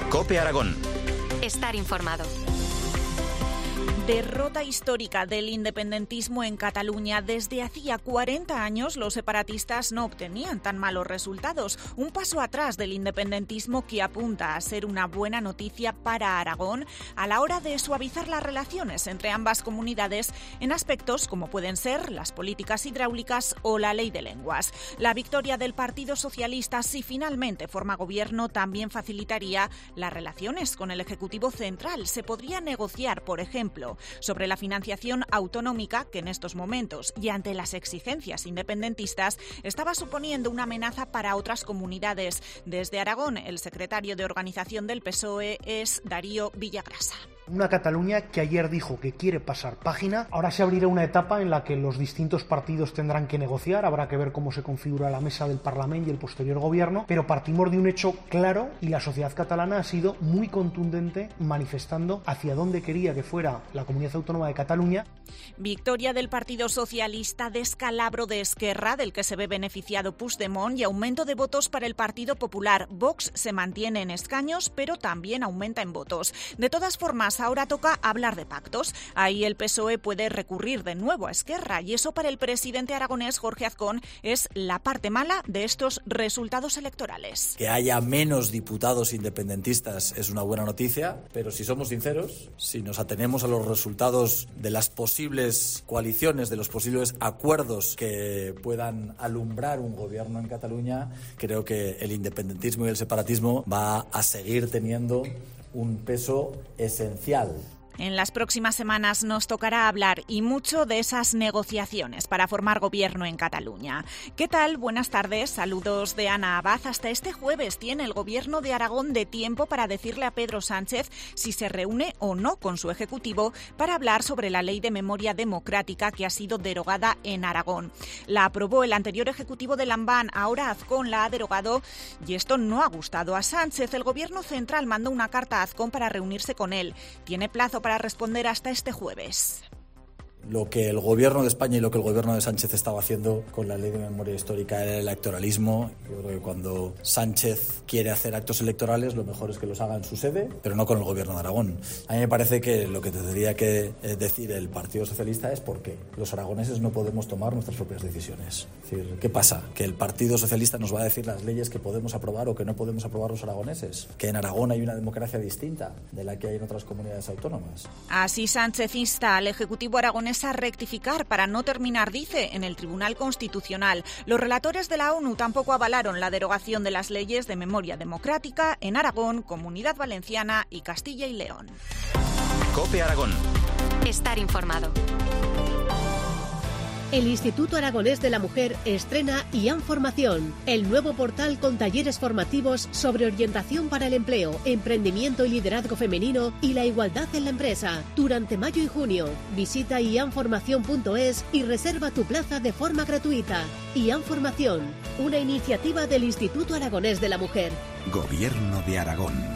COPE Aragón. Estar informado. Derrota histórica del independentismo en Cataluña. Desde hacía 40 años los separatistas no obtenían tan malos resultados. Un paso atrás del independentismo que apunta a ser una buena noticia para Aragón a la hora de suavizar las relaciones entre ambas comunidades en aspectos como pueden ser las políticas hidráulicas o la ley de lenguas. La victoria del Partido Socialista, si finalmente forma gobierno, también facilitaría las relaciones con el Ejecutivo Central. Se podría negociar, por ejemplo, sobre la financiación autonómica, que en estos momentos y ante las exigencias independentistas estaba suponiendo una amenaza para otras comunidades. Desde Aragón, el secretario de Organización del PSOE es Darío Villagrasa. Una Cataluña que ayer dijo que quiere pasar página. Ahora se abrirá una etapa en la que los distintos partidos tendrán que negociar. Habrá que ver cómo se configura la mesa del Parlamento y el posterior gobierno. Pero partimos de un hecho claro y la sociedad catalana ha sido muy contundente manifestando hacia dónde quería que fuera la Comunidad Autónoma de Cataluña. Victoria del Partido Socialista, descalabro de Esquerra, del que se ve beneficiado Puigdemont, y aumento de votos para el Partido Popular. Vox se mantiene en escaños, pero también aumenta en votos. De todas formas, ahora toca hablar de pactos. Ahí el PSOE puede recurrir de nuevo a Esquerra, y eso para el presidente aragonés Jorge Azcón es la parte mala de estos resultados electorales. Que haya menos diputados independentistas es una buena noticia, pero si somos sinceros, si nos atenemos a los resultados de las posibles coaliciones, de los posibles acuerdos que puedan alumbrar un gobierno en Cataluña, creo que el independentismo y el separatismo va a seguir teniendo un peso esencial. En las próximas semanas nos tocará hablar y mucho de esas negociaciones para formar gobierno en Cataluña. ¿Qué tal? Buenas tardes, saludos de Ana Abad. Hasta este jueves tiene el gobierno de Aragón de tiempo para decirle a Pedro Sánchez si se reúne o no con su ejecutivo para hablar sobre la ley de memoria democrática que ha sido derogada en Aragón. La aprobó el anterior ejecutivo de Lambán, ahora Azcón la ha derogado y esto no ha gustado a Sánchez. El gobierno central mandó una carta a Azcón para reunirse con él. Tiene plazo para responder hasta este jueves. Lo que el gobierno de España y lo que el gobierno de Sánchez estaba haciendo con la ley de memoria histórica era el electoralismo. Yo creo que cuando Sánchez quiere hacer actos electorales, lo mejor es que los haga en su sede, pero no con el gobierno de Aragón. A mí me parece que lo que tendría que decir el Partido Socialista es por qué los aragoneses no podemos tomar nuestras propias decisiones. Es decir, ¿qué pasa? ¿Que el Partido Socialista nos va a decir las leyes que podemos aprobar o que no podemos aprobar los aragoneses? ¿Que en Aragón hay una democracia distinta de la que hay en otras comunidades autónomas? Así Sánchez insta al Ejecutivo aragonés a rectificar para no terminar, dice, en el Tribunal Constitucional. Los relatores de la ONU tampoco avalaron la derogación de las leyes de memoria democrática en Aragón, Comunidad Valenciana y Castilla y León. COPE Aragón. Estar informado. El Instituto Aragonés de la Mujer estrena IAM Formación, el nuevo portal con talleres formativos sobre orientación para el empleo, emprendimiento y liderazgo femenino y la igualdad en la empresa. Durante mayo y junio, visita iamformación.es y reserva tu plaza de forma gratuita. IAM Formación, una iniciativa del Instituto Aragonés de la Mujer. Gobierno de Aragón.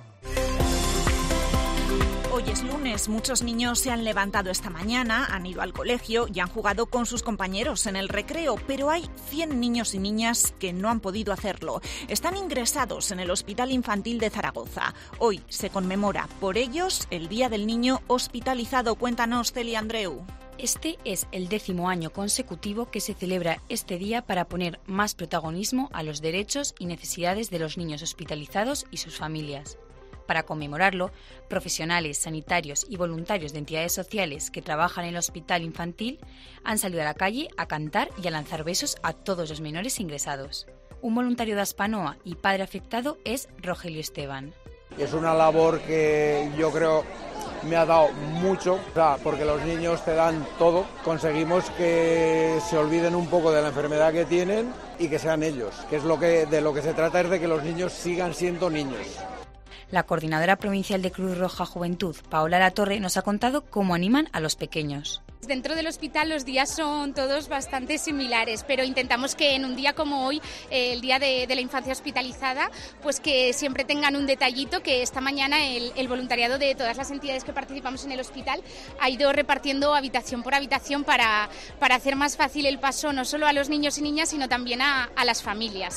Hoy es lunes, muchos niños se han levantado esta mañana, han ido al colegio y han jugado con sus compañeros en el recreo, pero hay 100 niños y niñas que no han podido hacerlo. Están ingresados en el Hospital Infantil de Zaragoza. Hoy se conmemora por ellos el Día del Niño Hospitalizado. Cuéntanos, Celia Andreu. Este es el 10º año consecutivo que se celebra este día para poner más protagonismo a los derechos y necesidades de los niños hospitalizados y sus familias. Para conmemorarlo, profesionales, sanitarios y voluntarios de entidades sociales que trabajan en el hospital infantil han salido a la calle a cantar y a lanzar besos a todos los menores ingresados. Un voluntario de Aspanoa y padre afectado es Rogelio Esteban. Es una labor que yo creo me ha dado mucho, porque los niños te dan todo. Conseguimos que se olviden un poco de la enfermedad que tienen y que sean ellos, que es de lo que se trata es de que los niños sigan siendo niños. La coordinadora provincial de Cruz Roja Juventud, Paola Latorre, nos ha contado cómo animan a los pequeños. Dentro del hospital los días son todos bastante similares, pero intentamos que en un día como hoy, el Día de la Infancia Hospitalizada, pues que siempre tengan un detallito, que esta mañana el voluntariado de todas las entidades que participamos en el hospital ha ido repartiendo habitación por habitación para hacer más fácil el paso no solo a los niños y niñas, sino también a las familias.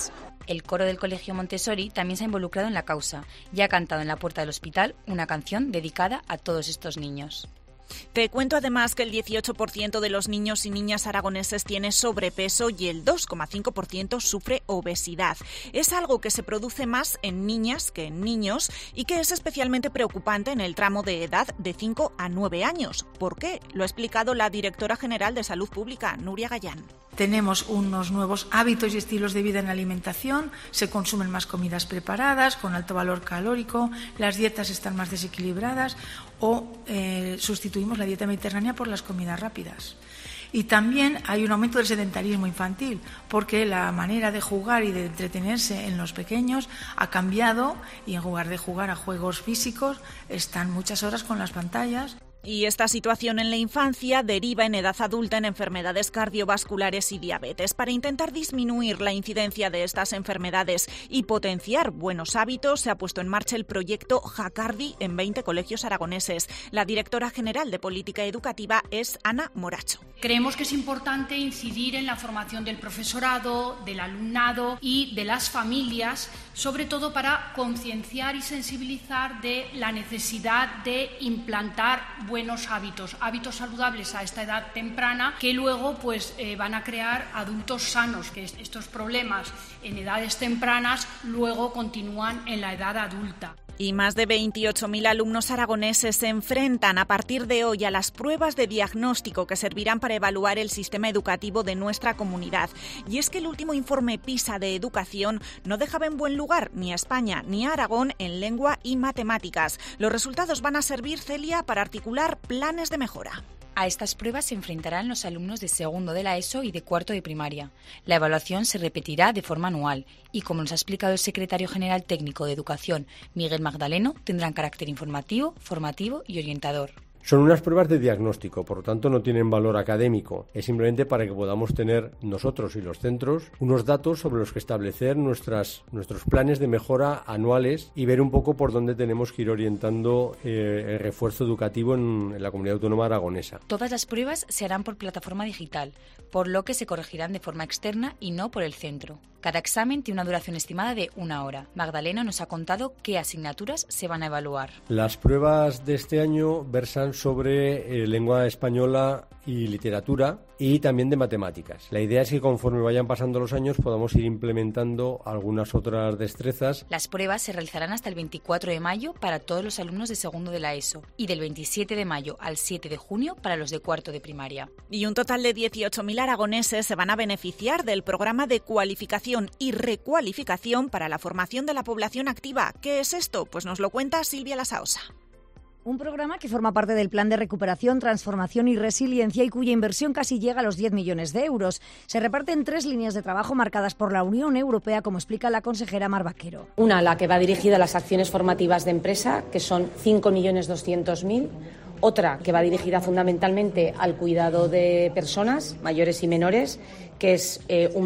El coro del Colegio Montessori también se ha involucrado en la causa y ha cantado en la puerta del hospital una canción dedicada a todos estos niños. Te cuento además que el 18% de los niños y niñas aragoneses tiene sobrepeso y el 2,5% sufre obesidad. Es algo que se produce más en niñas que en niños y que es especialmente preocupante en el tramo de edad de 5 a 9 años. ¿Por qué? Lo ha explicado la directora general de Salud Pública, Nuria Gallán. Tenemos unos nuevos hábitos y estilos de vida en la alimentación, se consumen más comidas preparadas con alto valor calórico, las dietas están más desequilibradas o sustituimos la dieta mediterránea por las comidas rápidas. Y también hay un aumento del sedentarismo infantil, porque la manera de jugar y de entretenerse en los pequeños ha cambiado y en lugar de jugar a juegos físicos están muchas horas con las pantallas. Y esta situación en la infancia deriva en edad adulta en enfermedades cardiovasculares y diabetes. Para intentar disminuir la incidencia de estas enfermedades y potenciar buenos hábitos, se ha puesto en marcha el proyecto Jacardi en 20 colegios aragoneses. La directora general de Política Educativa es Ana Moracho. Creemos que es importante incidir en la formación del profesorado, del alumnado y de las familias, sobre todo para concienciar y sensibilizar de la necesidad de implantar buenos hábitos saludables a esta edad temprana que luego van a crear adultos sanos, que estos problemas en edades tempranas luego continúan en la edad adulta. Y más de 28.000 alumnos aragoneses se enfrentan a partir de hoy a las pruebas de diagnóstico que servirán para evaluar el sistema educativo de nuestra comunidad. Y es que el último informe PISA de educación no dejaba en buen lugar ni a España ni a Aragón en lengua y matemáticas. Los resultados van a servir, Celia, para articular planes de mejora. A estas pruebas se enfrentarán los alumnos de segundo de la ESO y de cuarto de primaria. La evaluación se repetirá de forma anual y, como nos ha explicado el secretario general técnico de Educación, Miguel Magdaleno, tendrán carácter informativo, formativo y orientador. Son unas pruebas de diagnóstico, por lo tanto no tienen valor académico. Es simplemente para que podamos tener nosotros y los centros unos datos sobre los que establecer nuestros planes de mejora anuales y ver un poco por dónde tenemos que ir orientando el refuerzo educativo en la comunidad autónoma aragonesa. Todas las pruebas se harán por plataforma digital, por lo que se corregirán de forma externa y no por el centro. Cada examen tiene una duración estimada de 1 hora. Magdalena nos ha contado qué asignaturas se van a evaluar. Las pruebas de este año versan sobre lengua española y literatura y también de matemáticas. La idea es que conforme vayan pasando los años podamos ir implementando algunas otras destrezas. Las pruebas se realizarán hasta el 24 de mayo para todos los alumnos de segundo de la ESO y del 27 de mayo al 7 de junio para los de cuarto de primaria. Y un total de 18.000 aragoneses se van a beneficiar del programa de cualificación y recualificación para la formación de la población activa. ¿Qué es esto? Pues nos lo cuenta Silvia Lasaosa. Un programa que forma parte del Plan de Recuperación, Transformación y Resiliencia y cuya inversión casi llega a los 10 millones de euros. Se reparte en 3 líneas de trabajo marcadas por la Unión Europea, como explica la consejera Mar Vaquero. Una, la que va dirigida a las acciones formativas de empresa, que son 5.200.000. Otra, que va dirigida fundamentalmente al cuidado de personas mayores y menores, que es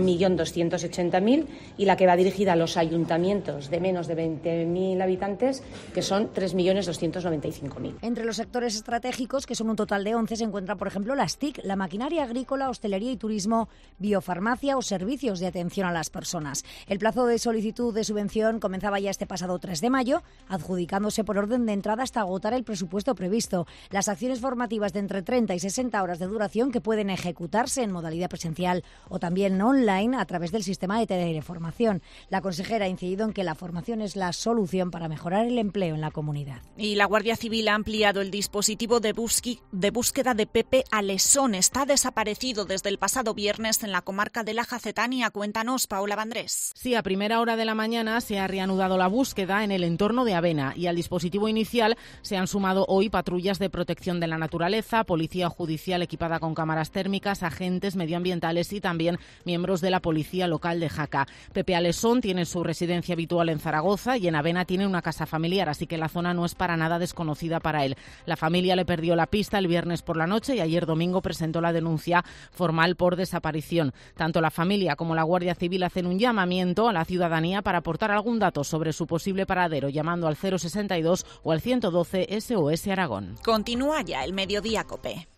1.280.000, y la que va dirigida a los ayuntamientos de menos de 20.000 habitantes, que son 3.295.000. Entre los sectores estratégicos, que son un total de 11, se encuentran, por ejemplo, las TIC, la maquinaria agrícola, hostelería y turismo, biofarmacia o servicios de atención a las personas. El plazo de solicitud de subvención comenzaba ya este pasado 3 de mayo, adjudicándose por orden de entrada hasta agotar el presupuesto previsto. Las acciones formativas de entre 30 y 60 horas de duración que pueden ejecutarse en modalidad presencial o también online a través del sistema de teleformación. La consejera ha incidido en que la formación es la solución para mejorar el empleo en la comunidad. Y la Guardia Civil ha ampliado el dispositivo de búsqueda de Pepe Alesón. Está desaparecido desde el pasado viernes en la comarca de la Jacetania. Cuéntanos, Paola Vandrés. Sí, a primera hora de la mañana se ha reanudado la búsqueda en el entorno de Avena y al dispositivo inicial se han sumado hoy patrullas de protección de la naturaleza, policía judicial equipada con cámaras térmicas, agentes medioambientales y también miembros de la policía local de Jaca. Pepe Alesón tiene su residencia habitual en Zaragoza y en Avena tiene una casa familiar, así que la zona no es para nada desconocida para él. La familia le perdió la pista el viernes por la noche y ayer domingo presentó la denuncia formal por desaparición. Tanto la familia como la Guardia Civil hacen un llamamiento a la ciudadanía para aportar algún dato sobre su posible paradero llamando al 062 o al 112 SOS Aragón. Continúa ya el Mediodía COPE.